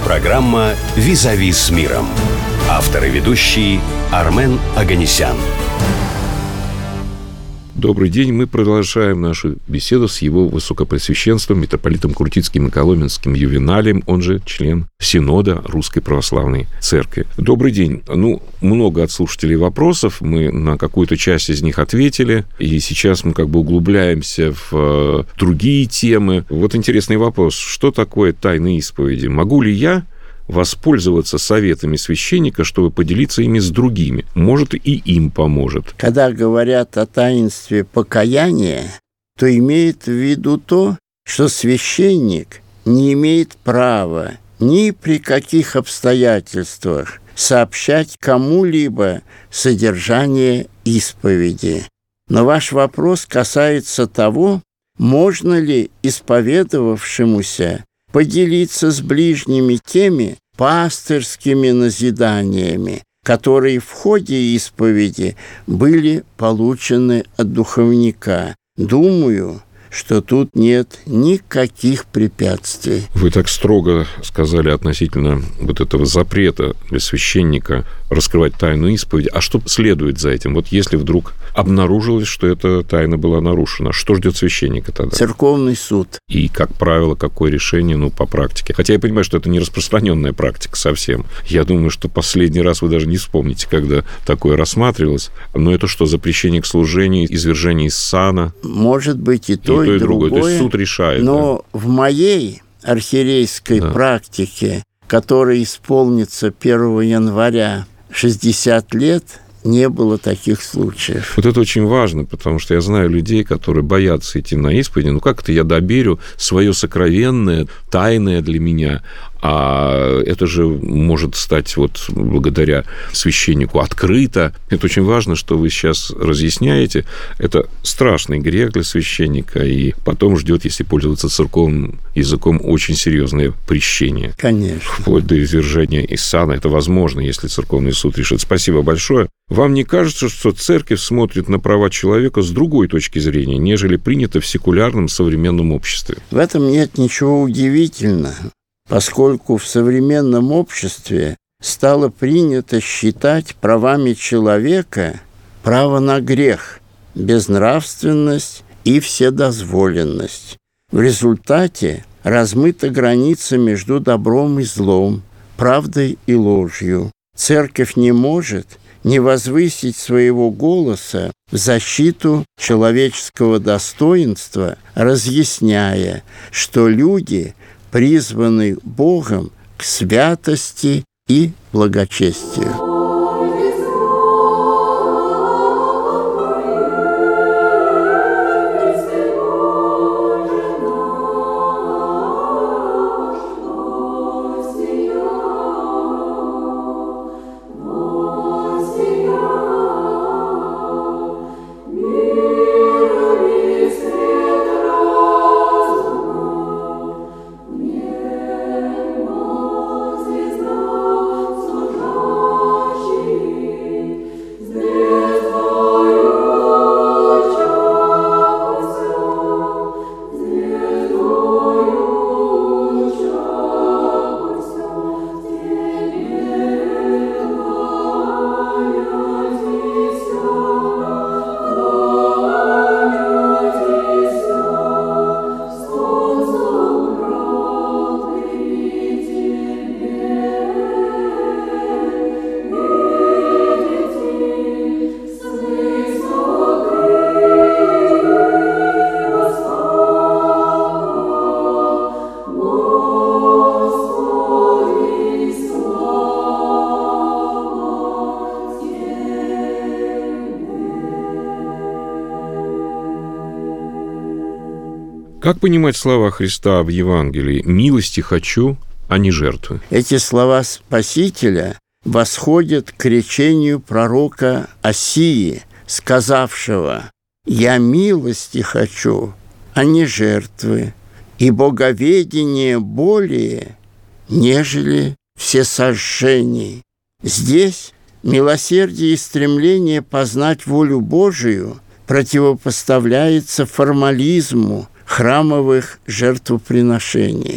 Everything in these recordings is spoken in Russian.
Программа «Визави с миром». Автор и ведущий Армен Оганесян. Добрый день. Мы продолжаем нашу беседу с его высокопреосвященством митрополитом Крутицким и Коломенским Ювеналием, он же член Синода Русской Православной Церкви. Добрый день. Много от слушателей вопросов, мы на какую-то часть из них ответили, и сейчас мы углубляемся в другие темы. Вот интересный вопрос. Что такое тайны исповеди? Могу ли я воспользоваться советами священника, чтобы поделиться ими с другими? Может, и им поможет. Когда говорят о таинстве покаяния, то имеет в виду то, что священник не имеет права ни при каких обстоятельствах сообщать кому-либо содержание исповеди. Но ваш вопрос касается того, можно ли исповедовавшемуся поделиться с ближними теми пастырскими назиданиями, которые в ходе исповеди были получены от духовника. Думаю, что тут нет никаких препятствий. Вы так строго сказали относительно вот этого запрета для священника раскрывать тайну исповеди. А что следует за этим? Вот если вдруг обнаружилось, что эта тайна была нарушена, что ждет священника тогда? Церковный суд. И, как правило, какое решение, по практике? Хотя я понимаю, что это не распространенная практика совсем. Я думаю, что последний раз вы даже не вспомните, когда такое рассматривалось. Но это что, запрещение к служению, извержение из сана? Может быть, и то, и другое. То есть суд решает. Но в моей архиерейской практике, которая исполнится 1 января 60 лет, не было таких случаев. Вот это очень важно, потому что я знаю людей, которые боятся идти на исповедь. Как это я доверю свое сокровенное, тайное для меня? А это же может стать благодаря священнику открыто. Это очень важно, что вы сейчас разъясняете. Это страшный грех для священника, и потом ждет, если пользоваться церковным языком, очень серьезное прещение. Конечно. Вплоть до извержения из сана. Это возможно, если церковный суд решит. Спасибо большое. Вам не кажется, что церковь смотрит на права человека с другой точки зрения, нежели принято в секулярном современном обществе? В этом нет ничего удивительного, поскольку в современном обществе стало принято считать правами человека право на грех, безнравственность и вседозволенность. В результате размыта граница между добром и злом, правдой и ложью. Церковь не может не возвысить своего голоса в защиту человеческого достоинства, разъясняя, что люди призваны Богом к святости и благочестию. Как понимать слова Христа в Евангелии «милости хочу, а не жертвы»? Эти слова Спасителя восходят к речению пророка Осии, сказавшего: «Я милости хочу, а не жертвы, и боговедение более, нежели всесожжений». Здесь милосердие и стремление познать волю Божию противопоставляется формализму храмовых жертвоприношений.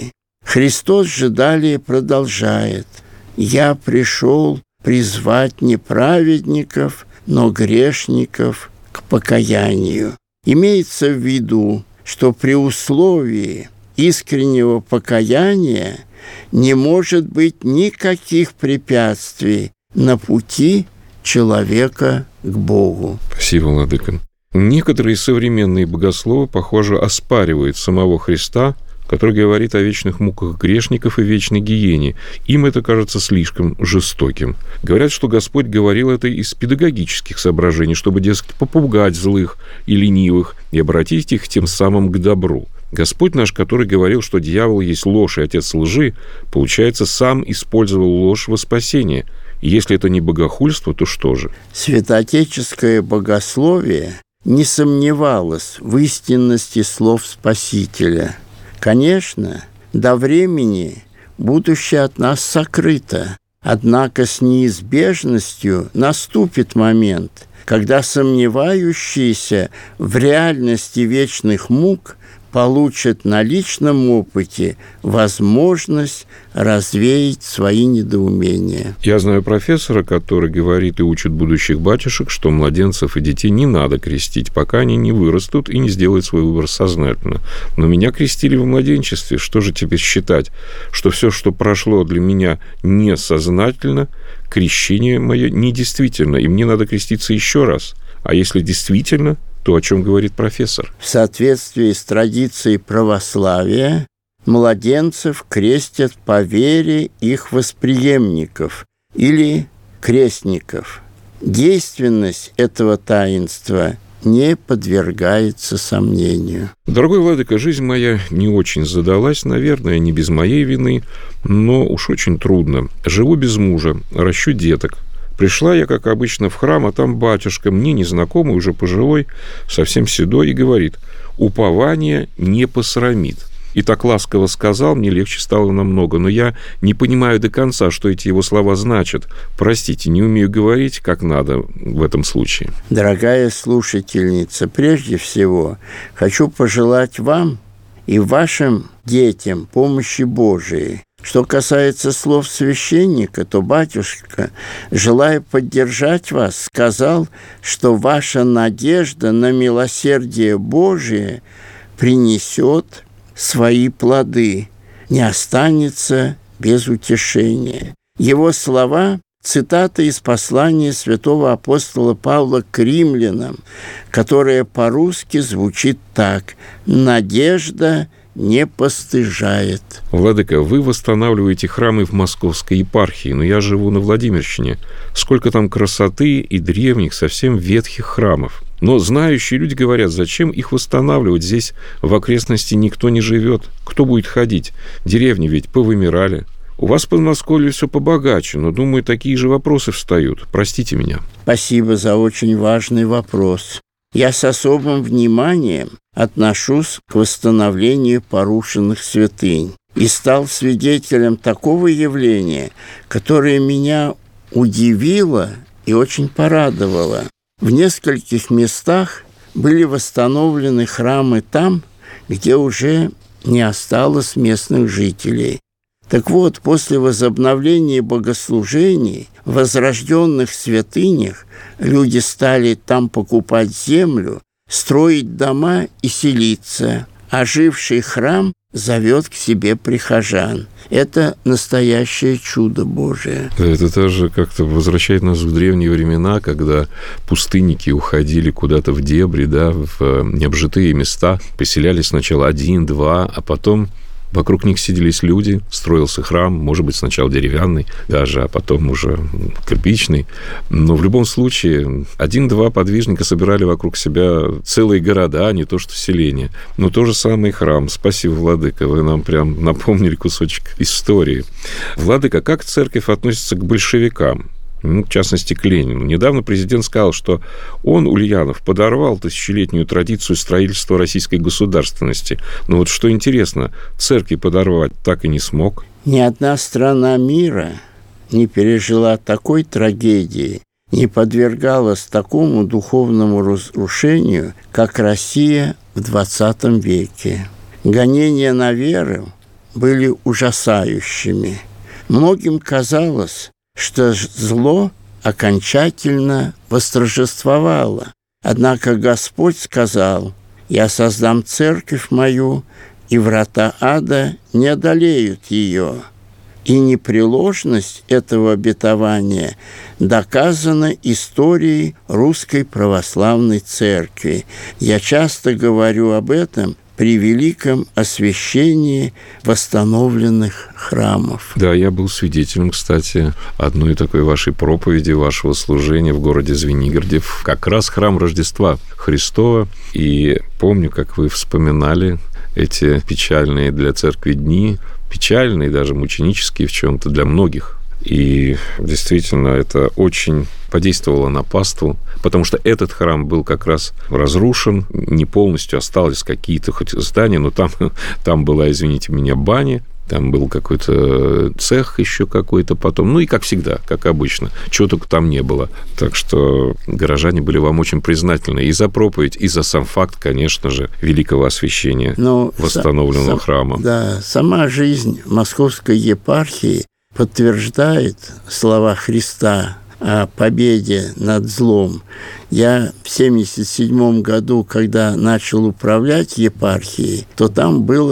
Христос же далее продолжает: «Я пришел призвать не праведников, но грешников к покаянию». Имеется в виду, что при условии искреннего покаяния не может быть никаких препятствий на пути человека к Богу. Спасибо, владыка. Некоторые современные богословы, похоже, оспаривают самого Христа, который говорит о вечных муках грешников и вечной гиене. Им это кажется слишком жестоким. Говорят, что Господь говорил это из педагогических соображений, чтобы, дескать, попугать злых и ленивых и обратить их тем самым к добру. Господь наш, который говорил, что дьявол есть ложь и отец лжи, получается, сам использовал ложь во спасение. И если это не богохульство, то что же? Святоотеческое богословие не сомневалось в истинности слов Спасителя. Конечно, до времени будущее от нас сокрыто, однако с неизбежностью наступит момент, когда сомневающиеся в реальности вечных мук получат на личном опыте возможность развеять свои недоумения. Я знаю профессора, который говорит и учит будущих батюшек, что младенцев и детей не надо крестить, пока они не вырастут и не сделают свой выбор сознательно. Но меня крестили в младенчестве. Что же теперь считать? Что все, что прошло для меня несознательно, крещение мое недействительно, и мне надо креститься еще раз. А если действительно, то о чем говорит профессор? В соответствии с традицией православия младенцев крестят по вере их восприемников или крестников. Действенность этого таинства не подвергается сомнению. Дорогой владыка, жизнь моя не очень задалась, наверное, не без моей вины, но уж очень трудно. Живу без мужа, ращу деток. Пришла я, как обычно, в храм, а там батюшка, мне незнакомый, уже пожилой, совсем седой, и говорит: «Упование не посрамит». И так ласково сказал, мне легче стало намного, но я не понимаю до конца, что эти его слова значат. Простите, не умею говорить, как надо в этом случае. Дорогая слушательница, прежде всего хочу пожелать вам и вашим детям помощи Божией. Что касается слов священника, то батюшка, желая поддержать вас, сказал, что ваша надежда на милосердие Божие принесет свои плоды, не останется без утешения. Его слова – цитата из послания святого апостола Павла к римлянам, которое по-русски звучит так: «Надежда не постыжает». Владыка, вы восстанавливаете храмы в Московской епархии, но я живу на Владимирщине. Сколько там красоты и древних, совсем ветхих храмов. Но знающие люди говорят, зачем их восстанавливать? Здесь в окрестности никто не живет. Кто будет ходить? Деревни ведь повымирали. У вас в Подмосковье все побогаче, но, думаю, такие же вопросы встают. Простите меня. Спасибо за очень важный вопрос. Я с особым вниманием отношусь к восстановлению порушенных святынь и стал свидетелем такого явления, которое меня удивило и очень порадовало. В нескольких местах были восстановлены храмы там, где уже не осталось местных жителей. Так вот, после возобновления богослужений в возрожденных святынях люди стали там покупать землю, строить дома и селиться. Оживший храм зовет к себе прихожан. Это настоящее чудо Божие. Это тоже как-то возвращает нас в древние времена, когда пустынники уходили куда-то в дебри, да, в необжитые места, поселялись сначала 1-2, а потом вокруг них сиделись люди, строился храм, может быть, сначала деревянный даже, а потом уже кирпичный. Но в любом случае 1-2 подвижника собирали вокруг себя целые города, а не то что селения. Но то же самое и храм. Спасибо, владыка, вы нам прям напомнили кусочек истории. Владыка, как церковь относится к большевикам? В частности, к Ленину. Недавно президент сказал, что он, Ульянов, подорвал тысячелетнюю традицию строительства российской государственности. Но вот что интересно, церкви подорвать так и не смог. Ни одна страна мира не пережила такой трагедии, не подвергалась такому духовному разрушению, как Россия в XX веке. Гонения на веру были ужасающими. Многим казалось, что зло окончательно восторжествовало. Однако Господь сказал: «Я создам церковь мою, и врата ада не одолеют ее». И непреложность этого обетования доказана историей Русской Православной Церкви. Я часто говорю об этом при великом освящении восстановленных храмов. Да, я был свидетелем, кстати, одной такой вашей проповеди, вашего служения в городе Звенигороде, как раз храм Рождества Христова. И помню, как вы вспоминали эти печальные для церкви дни, печальные, даже мученические в чем-то для многих. И действительно, это очень подействовало на паству, потому что этот храм был как раз разрушен, не полностью, остались какие-то хоть здания, но там была, извините меня, баня, там был какой-то цех еще какой-то потом, ну и как всегда, как обычно, чего только там не было. Так что горожане были вам очень признательны и за проповедь, и за сам факт, конечно же, великого освящения восстановленного храма. Да, сама жизнь Московской епархии подтверждает слова Христа о победе над злом. Я в 1977 году, когда начал управлять епархией, то там было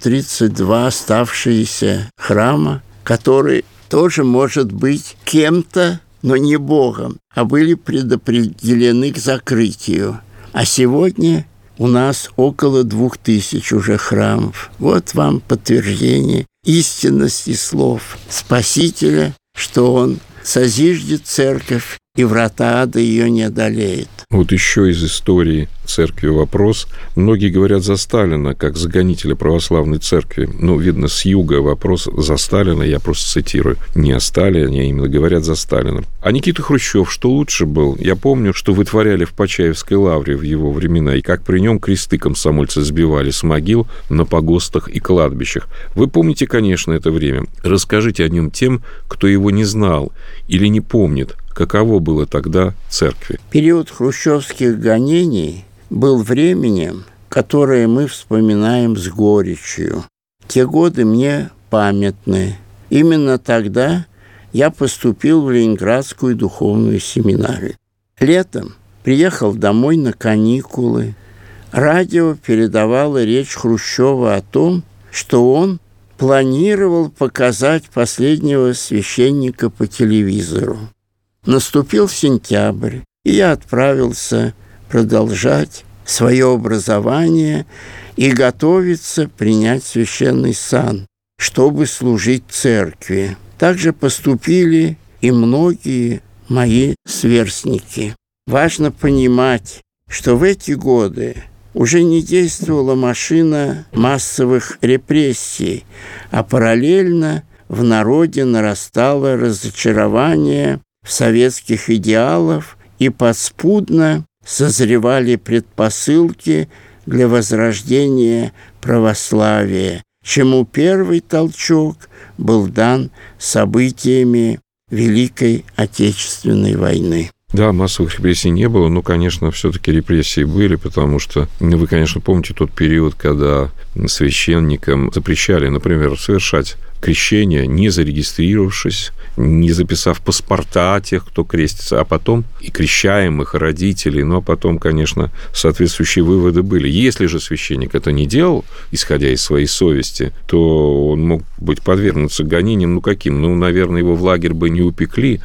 132 оставшиеся храма, которые тоже, может быть, кем-то, но не Богом, а были предопределены к закрытию. А сегодня у нас около 2000 уже храмов. Вот вам подтверждение истинности слов Спасителя, что Он созиждет церковь, и врата ада ее не одолеет. Вот еще из истории церкви вопрос. Многие говорят за Сталина, как за гонителя православной церкви. Ну, видно, с юга вопрос за Сталина, я просто цитирую. Не о Сталине, а именно говорят за Сталина. А Никита Хрущев, что лучше был? Я помню, что вытворяли в Почаевской лавре в его времена, и как при нем кресты комсомольцы сбивали с могил на погостах и кладбищах. Вы помните, конечно, это время. Расскажите о нем тем, кто его не знал или не помнит. Каково было тогда церкви? Период хрущевских гонений был временем, которое мы вспоминаем с горечью. Те годы мне памятны. Именно тогда я поступил в Ленинградскую духовную семинарию. Летом приехал домой на каникулы. Радио передавало речь Хрущева о том, что он планировал показать последнего священника по телевизору. Наступил сентябрь, и я отправился продолжать свое образование и готовиться принять священный сан, чтобы служить церкви. Также поступили и многие мои сверстники. Важно понимать, что в эти годы уже не действовала машина массовых репрессий, а параллельно в народе нарастало разочарование в советских идеалов, и подспудно созревали предпосылки для возрождения православия, чему первый толчок был дан событиями Великой Отечественной войны. Да, массовых репрессий не было, но, конечно, все-таки репрессии были, потому что вы, конечно, помните тот период, когда священникам запрещали, например, совершать крещение, не зарегистрировавшись, не записав паспорта тех, кто крестится, а потом и крещаемых, и родителей, но потом, конечно, соответствующие выводы были. Если же священник это не делал, исходя из своей совести, то он мог быть подвергнуться гонениям, каким? Наверное, его в лагерь бы не упекли,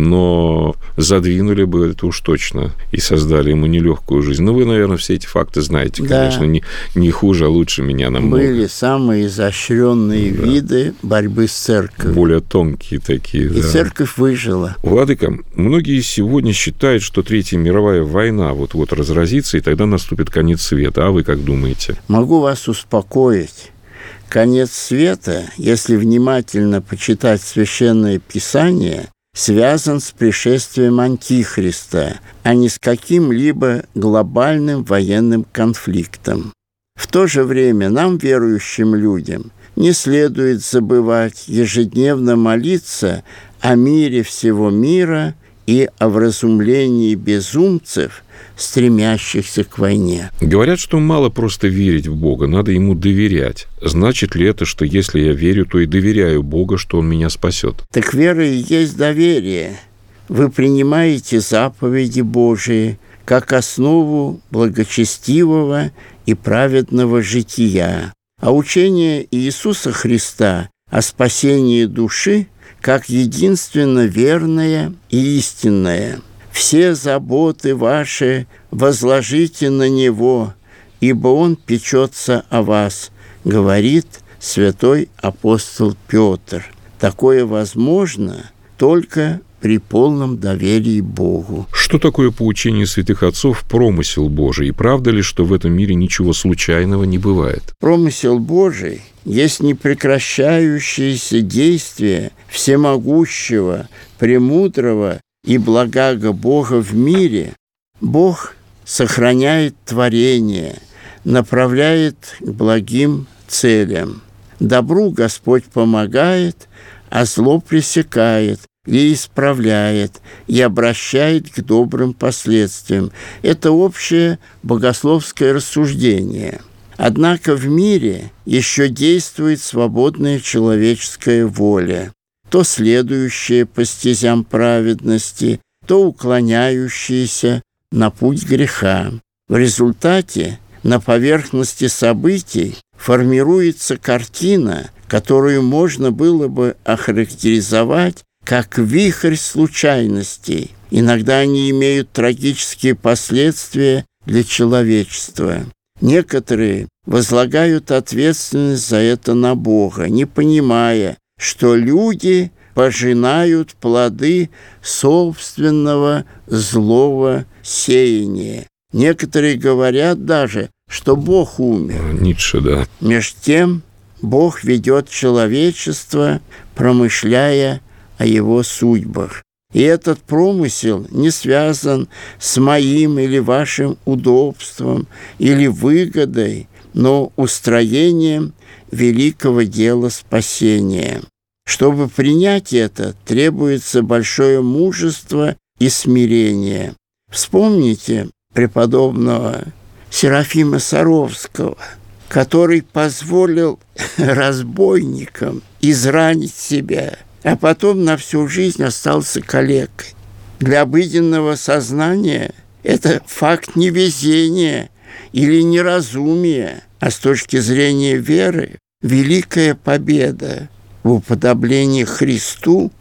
но задвинули бы это уж точно и создали ему нелегкую жизнь. Вы, наверное, все эти факты знаете, конечно, да. не хуже, а лучше меня намного. Были самые изощренные виды борьбы с церковью. Более тонкие такие. И церковь выжила. Владыка, многие сегодня считают, что Третья мировая война вот-вот разразится, и тогда наступит конец света. А вы как думаете? Могу вас успокоить. Конец света, если внимательно почитать Священное Писание, связан с пришествием Антихриста, а не с каким-либо глобальным военным конфликтом. В то же время нам, верующим людям, не следует забывать ежедневно молиться о мире всего мира и о вразумлении безумцев, стремящихся к войне. Говорят, что мало просто верить в Бога, надо Ему доверять. Значит ли это, что если я верю, то и доверяю Богу, что Он меня спасет? Так вера и есть доверие. Вы принимаете заповеди Божии как основу благочестивого и праведного жития, а учение Иисуса Христа о спасении души как единственно верное и истинное. «Все заботы ваши возложите на Него, ибо Он печется о вас», говорит святой апостол Петр. Такое возможно только при полном доверии Богу. Что такое по учению святых отцов промысел Божий? И правда ли, что в этом мире ничего случайного не бывает? Промысел Божий есть непрекращающееся действие всемогущего, премудрого и благого Бога в мире. Бог сохраняет творение, направляет к благим целям. Добру Господь помогает, а зло пресекает и исправляет, и обращает к добрым последствиям. Это общее богословское рассуждение. Однако в мире еще действует свободная человеческая воля, то следующая по стезям праведности, то уклоняющаяся на путь греха. В результате на поверхности событий формируется картина, которую можно было бы охарактеризовать как вихрь случайностей. Иногда они имеют трагические последствия для человечества. Некоторые возлагают ответственность за это на Бога, не понимая, что люди пожинают плоды собственного злого сеяния. Некоторые говорят даже, что Бог умер. Ницше, да. Меж тем Бог ведет человечество, промышляя о его судьбах. И этот промысел не связан с моим или вашим удобством или выгодой, но устроением великого дела спасения. Чтобы принять это, требуется большое мужество и смирение. Вспомните преподобного Серафима Саровского, который позволил разбойникам изранить себя, а потом на всю жизнь остался калекой. Для обыденного сознания это факт невезения или неразумия, а с точки зрения веры – великая победа в уподоблении Христу,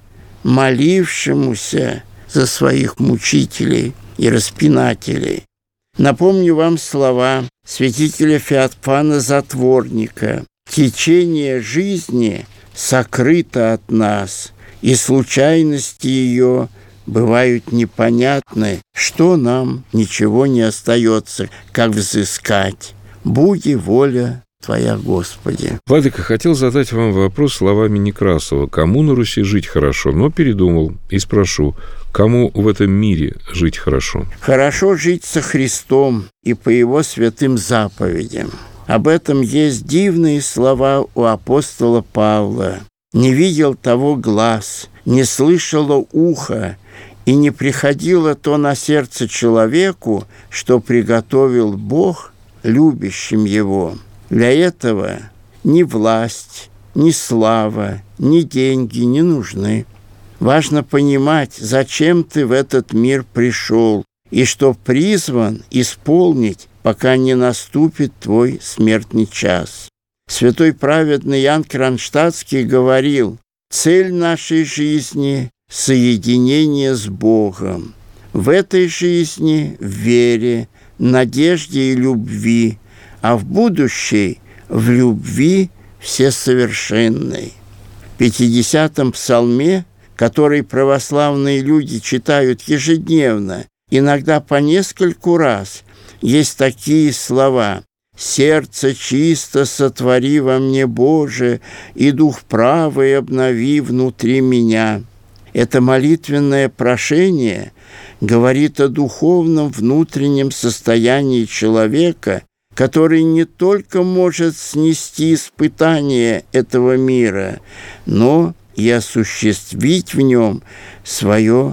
молившемуся за своих мучителей и распинателей. Напомню вам слова святителя Феофана Затворника: «Течение жизни сокрыто от нас, и случайности ее бывают непонятны, что нам ничего не остается, как взыскать. Буди воля Твоя, Господи». Владыка, хотел задать вам вопрос словами Некрасова. Кому на Руси жить хорошо? Но передумал и спрошу, кому в этом мире жить хорошо? Хорошо жить со Христом и по Его святым заповедям. Об этом есть дивные слова у апостола Павла. «Не видел того глаз, не слышало ухо, и не приходило то на сердце человеку, что приготовил Бог любящим Его». Для этого ни власть, ни слава, ни деньги не нужны. Важно понимать, зачем ты в этот мир пришел, и что призван исполнить, пока не наступит твой смертный час. Святой праведный Иоанн Кронштадтский говорил: «Цель нашей жизни – соединение с Богом. В этой жизни – в вере, надежде и любви, а в будущей – в любви всесовершенной». В 50-м псалме, который православные люди читают ежедневно, иногда по нескольку раз, есть такие слова: «Сердце чисто сотвори во мне, Боже, и дух правый обнови внутри меня». Это молитвенное прошение говорит о духовном внутреннем состоянии человека, который не только может снести испытания этого мира, но и осуществить в нем свое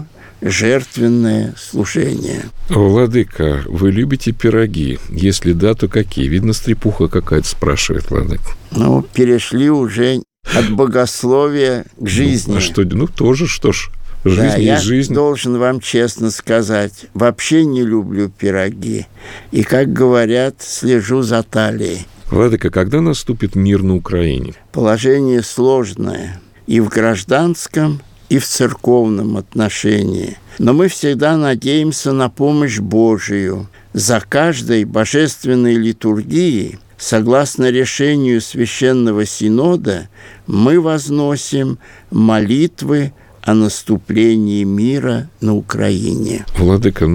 жертвенное служение. Владыка, вы любите пироги? Если да, то какие? Видно, стрепуха какая-то спрашивает, владыка. Перешли уже от богословия к жизни. Тоже, что ж, жизнь есть жизнь. Я должен вам честно сказать, вообще не люблю пироги. И, как говорят, слежу за талией. Владыка, когда наступит мир на Украине? Положение сложное и в гражданском, и в церковном отношении. Но мы всегда надеемся на помощь Божию. За каждой божественной литургией, согласно решению Священного Синода, мы возносим молитвы о наступлении мира на Украине. Владыка,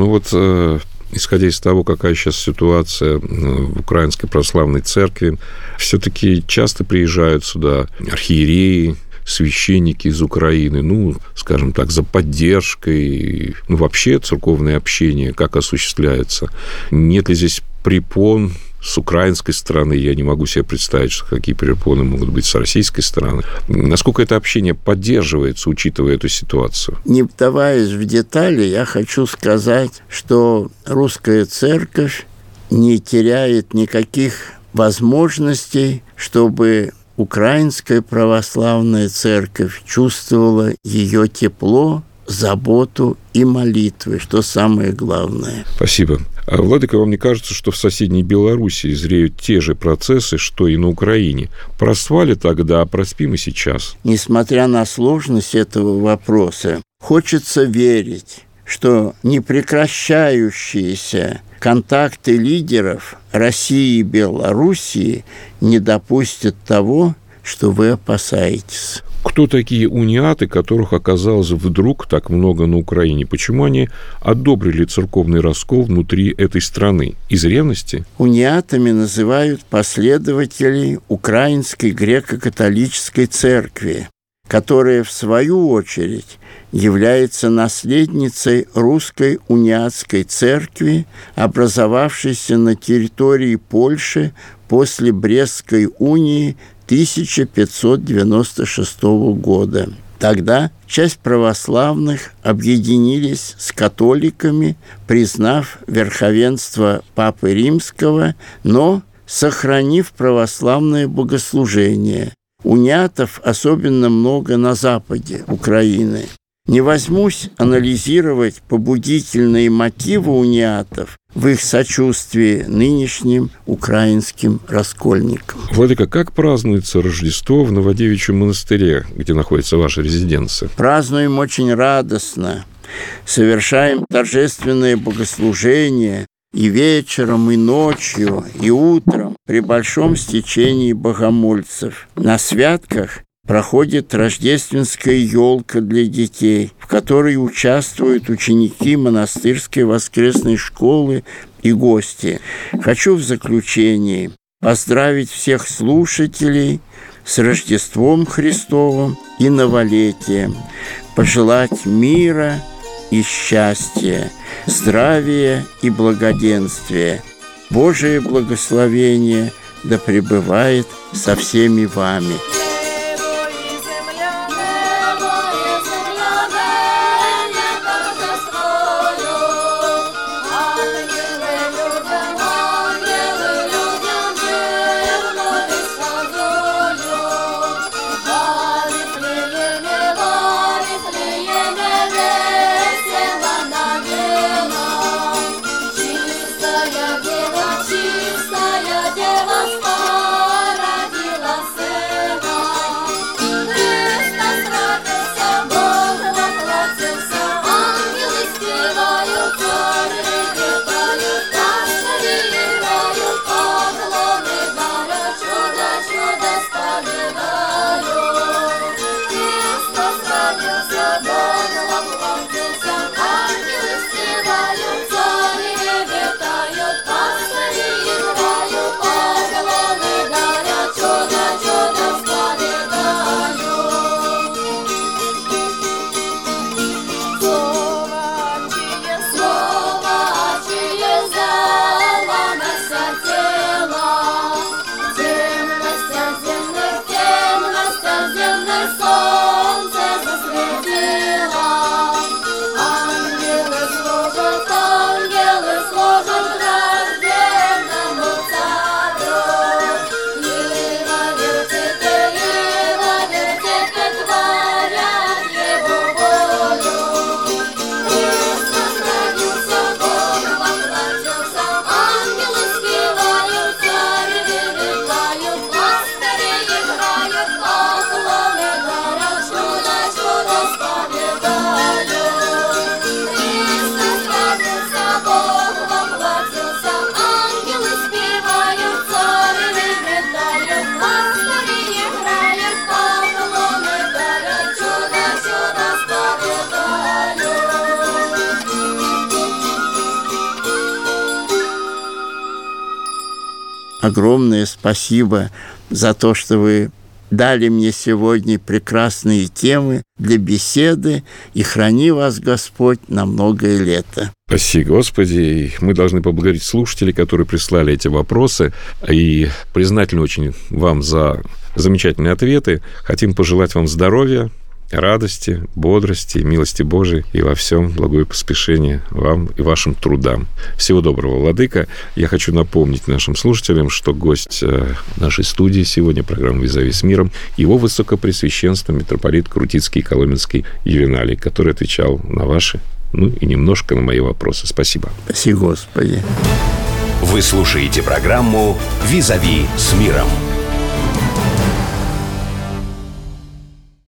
исходя из того, какая сейчас ситуация в Украинской Православной Церкви, все-таки часто приезжают сюда архиереи, священники из Украины, скажем так, за поддержкой, вообще церковное общение, как осуществляется. Нет ли здесь препон с украинской стороны? Я не могу себе представить, какие препоны могут быть с российской стороны. Насколько это общение поддерживается, учитывая эту ситуацию? Не вдаваясь в детали, я хочу сказать, что русская церковь не теряет никаких возможностей, чтобы Украинская православная церковь чувствовала ее тепло, заботу и молитвы, что самое главное. Спасибо. Владыка, вам не кажется, что в соседней Белоруссии зреют те же процессы, что и на Украине? Проспали тогда, а проспим и сейчас. Несмотря на сложность этого вопроса, хочется верить, что непрекращающиеся контакты лидеров России и Белоруссии не допустят того, что вы опасаетесь. Кто такие униаты, которых оказалось вдруг так много на Украине? Почему они одобрили церковный раскол внутри этой страны? Из ревности? Униатами называют последователей Украинской греко-католической церкви, которая, в свою очередь, является наследницей русской униатской церкви, образовавшейся на территории Польши после Брестской унии 1596 года. Тогда часть православных объединились с католиками, признав верховенство Папы Римского, но сохранив православное богослужение. Униатов особенно много на западе Украины. Не возьмусь анализировать побудительные мотивы униатов в их сочувствии нынешним украинским раскольникам. Владыка, как празднуется Рождество в Новодевичьем монастыре, где находится ваша резиденция? Празднуем очень радостно. Совершаем торжественное богослужение и вечером, и ночью, и утром при большом стечении богомольцев. На святках проходит рождественская елка для детей, в которой участвуют ученики монастырской воскресной школы и гости. Хочу в заключении поздравить всех слушателей с Рождеством Христовым и новолетием, пожелать мира и счастья, здравия и благоденствия. Божие благословение да пребывает со всеми вами. Чистая дева родила сына. огромное спасибо за то, что вы дали мне сегодня прекрасные темы для беседы, и храни вас Господь на многое лето. Спаси Господи. Мы должны поблагодарить слушателей, которые прислали эти вопросы, и признательны очень вам за замечательные ответы. Хотим пожелать вам здоровья, радости, бодрости, милости Божией и во всем благое поспешение вам и вашим трудам. Всего доброго, владыка. Я хочу напомнить нашим слушателям, что гость нашей студии сегодня, программы «Визави с миром», его высокопресвященство митрополит Крутицкий и Коломенский Ювеналий, который отвечал на ваши, и немножко на мои вопросы. Спасибо. Спаси Господи. Вы слушаете программу «Визави с миром».